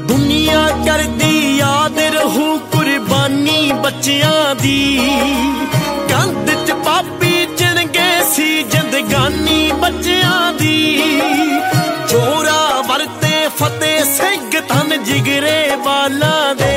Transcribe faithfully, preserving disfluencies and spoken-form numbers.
दुनिया करदी याद रहू कुर्बानी बच्चियां दी कंध च पापी चिण गए सी जिंदगानी बच्चियां दी जोरा वरते फतेह सिंह धन जिगरे वाला दे